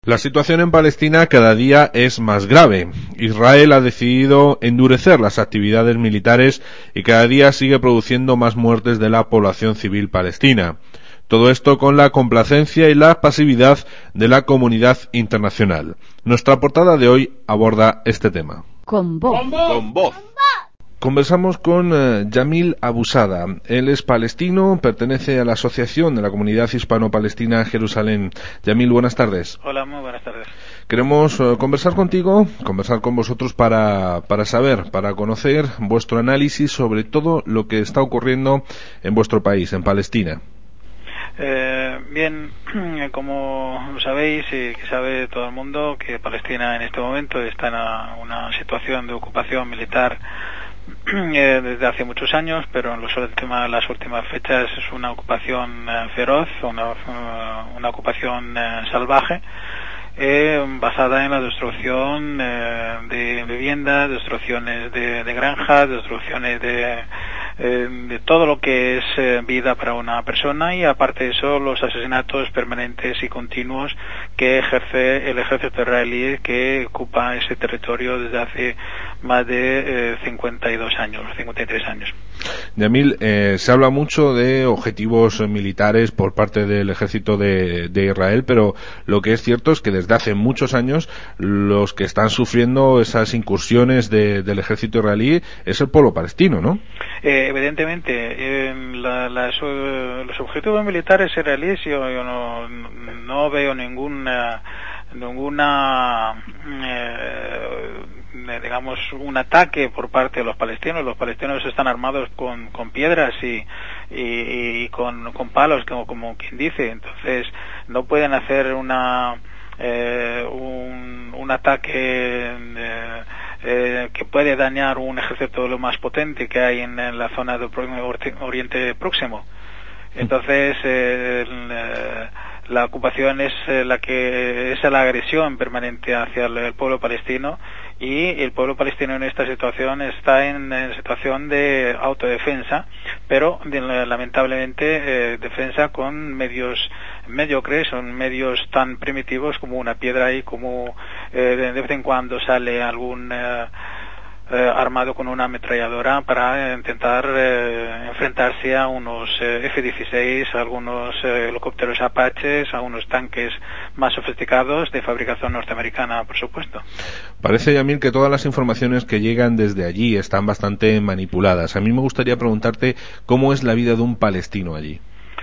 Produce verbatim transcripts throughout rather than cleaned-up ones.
La situación en Palestina cada día es más grave. Israel ha decidido endurecer las actividades militares y cada día sigue produciendo más muertes de la población civil palestina. Todo esto con la complacencia y la pasividad de la comunidad internacional. Nuestra portada de hoy aborda este tema. Con voz. Con voz. Con voz. Conversamos con uh, Yamil Abusada. Él es palestino, pertenece a la Asociación de la Comunidad Hispano-Palestina Jerusalén. Yamil, buenas tardes. Hola, muy buenas tardes. Queremos uh, conversar contigo, conversar con vosotros para, para saber, para conocer vuestro análisis sobre todo lo que está ocurriendo en vuestro país, en Palestina. Eh, bien, como sabéis y que sabe todo el mundo, que Palestina en este momento está en una, una situación de ocupación militar eh, desde hace muchos años, pero en los últimas, las últimas fechas es una ocupación eh, feroz, una, una ocupación eh, salvaje, eh, basada en la destrucción eh, de viviendas, destrucciones de, de granjas, destrucciones de Eh, de todo lo que es eh, vida para una persona, y aparte de eso los asesinatos permanentes y continuos que ejerce el ejército israelí, que ocupa ese territorio desde hace más de eh, cincuenta y dos años, cincuenta y tres años. Yamil, eh, se habla mucho de objetivos militares por parte del ejército de, de Israel, pero lo que es cierto es que desde hace muchos años los que están sufriendo esas incursiones de, del ejército israelí es el pueblo palestino, ¿no? Eh, evidentemente, eh, la, las, uh, los objetivos militares israelíes yo, yo no, no veo ninguna, ninguna eh, digamos, un ataque por parte de los palestinos. Los palestinos están armados con, con piedras y, y, y con, con palos, como, como quien dice. Entonces, no pueden hacer una eh, un, un ataque eh, eh, que puede dañar un ejército lo más potente que hay en, en la zona del Oriente Próximo. Entonces, eh, el, la ocupación es la que es la agresión permanente hacia el, el pueblo palestino, y el pueblo palestino en esta situación está en, en situación de autodefensa, pero de, lamentablemente eh, defensa con medios mediocres, son medios tan primitivos como una piedra, y como eh, de vez en cuando sale algún eh, Eh, armado con una ametralladora para intentar eh, enfrentarse a unos eh, F dieciséis, a algunos eh, helicópteros Apaches, a unos tanques más sofisticados de fabricación norteamericana, por supuesto. Parece, Yamil, que todas las informaciones que llegan desde allí están bastante manipuladas. A mí me gustaría preguntarte cómo es la vida de un palestino allí.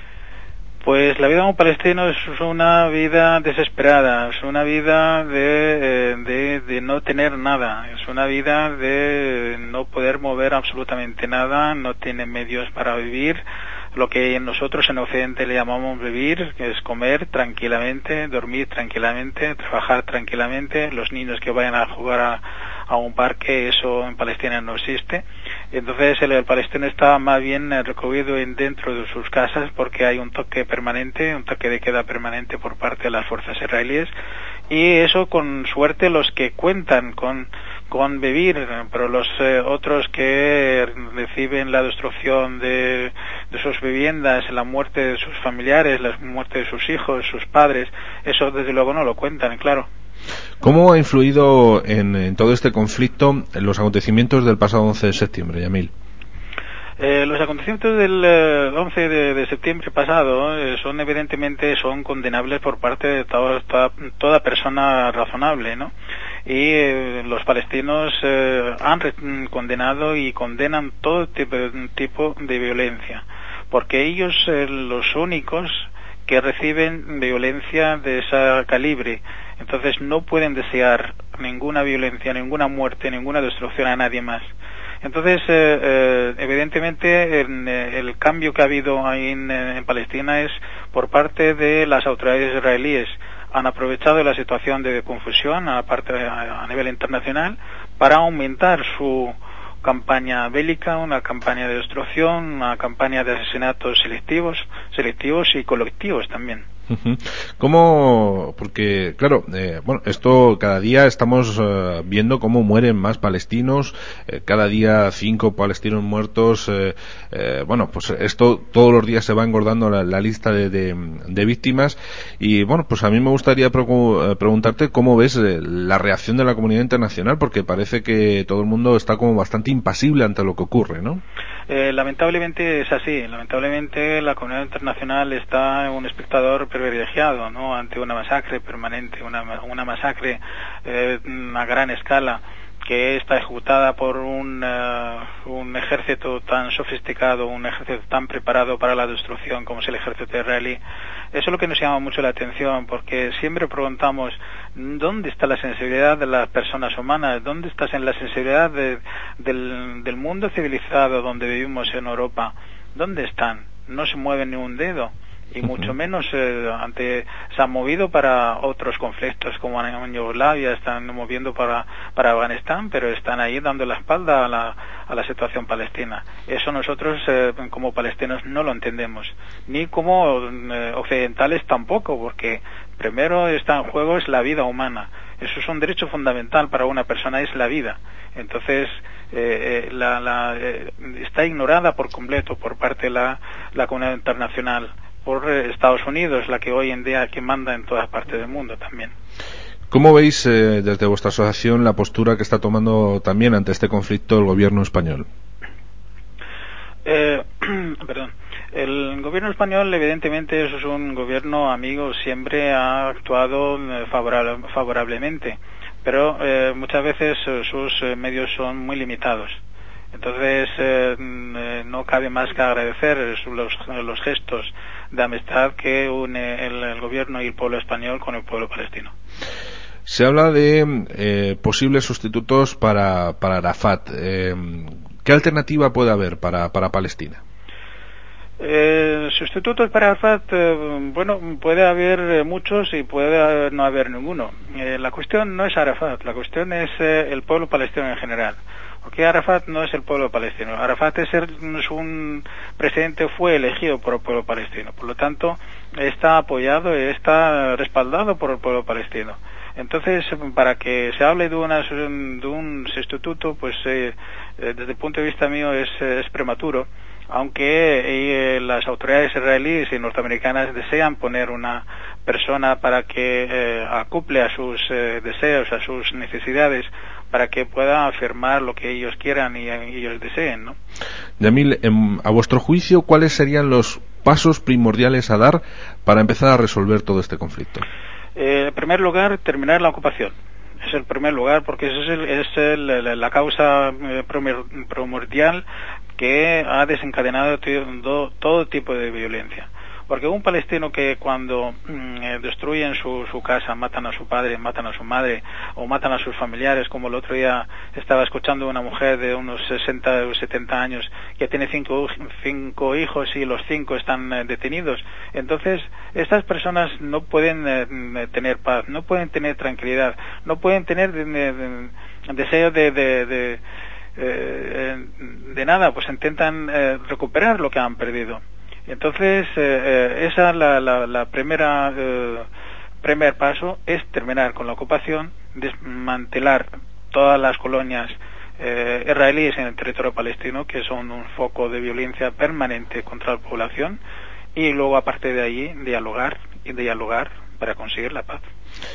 Pues la vida de un palestino es una vida desesperada, es una vida de, de, de no tener nada, es una vida de no poder mover absolutamente nada, no tiene medios para vivir, lo que nosotros en Occidente le llamamos vivir, que es comer tranquilamente, dormir tranquilamente, trabajar tranquilamente, los niños que vayan a jugar a, a un parque, eso en Palestina no existe. Entonces el, el palestino está más bien recluido en dentro de sus casas, porque hay un toque permanente, un toque de queda permanente por parte de las fuerzas israelíes, y eso con suerte los que cuentan con con vivir, pero los eh, otros que reciben la destrucción de, de sus viviendas, la muerte de sus familiares, la muerte de sus hijos, sus padres, eso desde luego no lo cuentan, claro. ¿Cómo ha influido en, en todo este conflicto en los acontecimientos del pasado once de septiembre, Yamil? Eh, los acontecimientos del eh, once de, de septiembre pasado eh, son evidentemente son condenables por parte de toda, toda, toda persona razonable, ¿no? Y eh, los palestinos eh, han re- condenado y condenan todo tipo, tipo de violencia, porque ellos eh, los únicos que reciben violencia de ese calibre. Entonces no pueden desear ninguna violencia, ninguna muerte, ninguna destrucción a nadie más. Entonces, eh, eh, evidentemente, el, el cambio que ha habido ahí en, en Palestina es por parte de las autoridades israelíes. Han aprovechado la situación de confusión a, parte, a, a nivel internacional para aumentar su campaña bélica, una campaña de destrucción, una campaña de asesinatos selectivos, selectivos y colectivos también. ¿Cómo? Porque, claro, eh, bueno, esto cada día estamos eh, viendo cómo mueren más palestinos, eh, cada día cinco palestinos muertos, eh, eh, bueno, pues esto todos los días se va engordando la, la lista de, de, de víctimas y, bueno, pues a mí me gustaría pre- preguntarte cómo ves eh, la reacción de la comunidad internacional, porque parece que todo el mundo está como bastante impasible ante lo que ocurre, ¿no? Eh, lamentablemente es así. Lamentablemente la comunidad internacional está un espectador privilegiado, ¿no?, ante una masacre permanente, una, una masacre eh, a gran escala que está ejecutada por un, uh, un ejército tan sofisticado, un ejército tan preparado para la destrucción como es el ejército israelí. Eso es lo que nos llama mucho la atención, porque siempre preguntamos ¿dónde está la sensibilidad de las personas humanas? ¿Dónde está la sensibilidad de, del, del mundo civilizado donde vivimos en Europa? ¿Dónde están? No se mueven ni un dedo. Y mucho menos eh, ante se han movido para otros conflictos como en Yugoslavia, están moviendo para para Afganistán, pero están ahí dando la espalda a la a la situación palestina. Eso nosotros eh, como palestinos no lo entendemos, ni como eh, occidentales tampoco, porque primero está en juego es la vida humana. Eso es un derecho fundamental para una persona, es la vida. Entonces eh, eh, la, la, eh, está ignorada por completo por parte de la, la comunidad internacional, por Estados Unidos, la que hoy en día que manda en todas partes del mundo también. ¿Cómo veis eh, desde vuestra asociación la postura que está tomando también ante este conflicto el gobierno español? Eh, perdón. El gobierno español, evidentemente, eso es un gobierno amigo, siempre ha actuado favorable, favorablemente, pero eh, muchas veces sus medios son muy limitados. Entonces, eh, no cabe más que agradecer los, los gestos de amistad que une el, el gobierno y el pueblo español con el pueblo palestino. Se habla de eh, posibles sustitutos para, para Arafat. Eh, ¿Qué alternativa puede haber para, para Palestina? Eh, sustitutos para Arafat, eh, bueno, puede haber muchos y puede no haber ninguno. Eh, la cuestión no es Arafat, la cuestión es eh, el pueblo palestino en general. Porque Arafat no es el pueblo palestino. Arafat es, el, es un presidente, fue elegido por el pueblo palestino. Por lo tanto, está apoyado y está respaldado por el pueblo palestino. Entonces, para que se hable de, una, de un sustituto, pues eh, desde el punto de vista mío es, es prematuro, aunque eh, las autoridades israelíes y norteamericanas desean poner una persona para que eh, acople a sus eh, deseos, a sus necesidades, para que pueda afirmar lo que ellos quieran y, y ellos deseen, ¿no? Yamil, a vuestro juicio, ¿cuáles serían los pasos primordiales a dar para empezar a resolver todo este conflicto? Eh, en primer lugar, terminar la ocupación. Es el primer lugar, porque esa es, el, es el, la causa primordial que ha desencadenado todo, todo tipo de violencia. Porque un palestino que cuando mm, destruyen su, su casa, matan a su padre, matan a su madre o matan a sus familiares, como el otro día estaba escuchando una mujer de unos sesenta o setenta años que tiene cinco, cinco hijos y los cinco están eh, detenidos. Entonces, estas personas no pueden eh, tener paz, no pueden tener tranquilidad, no pueden tener de, de, de, deseo de... de, de eh, de nada, pues intentan eh, recuperar lo que han perdido. Entonces, eh, eh, esa es la, la, la primera eh, primer paso, es terminar con la ocupación, desmantelar todas las colonias eh, israelíes en el territorio palestino, que son un foco de violencia permanente contra la población, y luego, aparte de allí, dialogar y dialogar para conseguir la paz.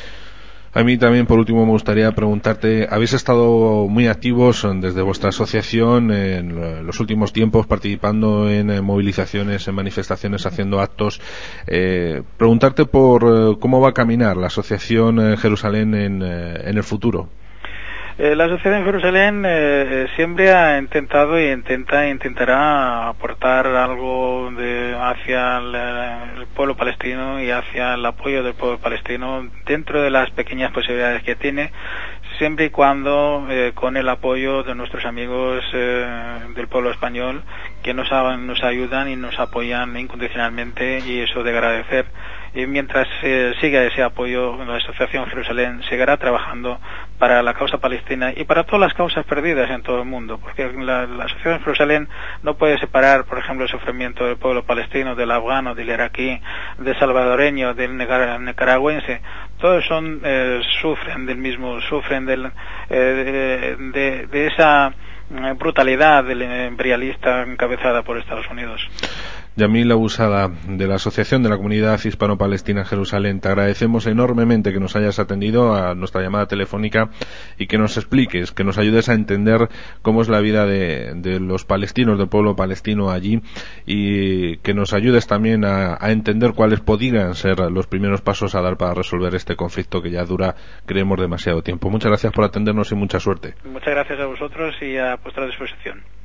A mí también, por último, me gustaría preguntarte, habéis estado muy activos desde vuestra asociación en los últimos tiempos, participando en movilizaciones, en manifestaciones, haciendo actos. Eh, preguntarte por eh, cómo va a caminar la asociación en Jerusalén en, eh, en el futuro. Eh, la Asociación Jerusalén eh, siempre ha intentado y intenta intentará aportar algo de hacia el, el pueblo palestino y hacia el apoyo del pueblo palestino dentro de las pequeñas posibilidades que tiene, siempre y cuando eh, con el apoyo de nuestros amigos eh, del pueblo español, que nos, nos ayudan y nos apoyan incondicionalmente, y eso de agradecer. y mientras eh, siga ese apoyo, la Asociación Jerusalén seguirá trabajando para la causa palestina y para todas las causas perdidas en todo el mundo, porque la, la Asociación Jerusalén no puede separar, por ejemplo, el sufrimiento del pueblo palestino, del afgano, del iraquí, del salvadoreño, del nicaragüense. Todos son eh, sufren del mismo, sufren del, eh, de, de esa brutalidad del imperialista encabezada por Estados Unidos. Yamil Abusada, de la Asociación de la Comunidad Hispano-Palestina en Jerusalén, te agradecemos enormemente que nos hayas atendido a nuestra llamada telefónica y que nos expliques, que nos ayudes a entender cómo es la vida de, de los palestinos, del pueblo palestino allí, y que nos ayudes también a, a entender cuáles podrían ser los primeros pasos a dar para resolver este conflicto que ya dura, creemos, demasiado tiempo. Muchas gracias por atendernos y mucha suerte. Muchas gracias a vosotros y a vuestra disposición.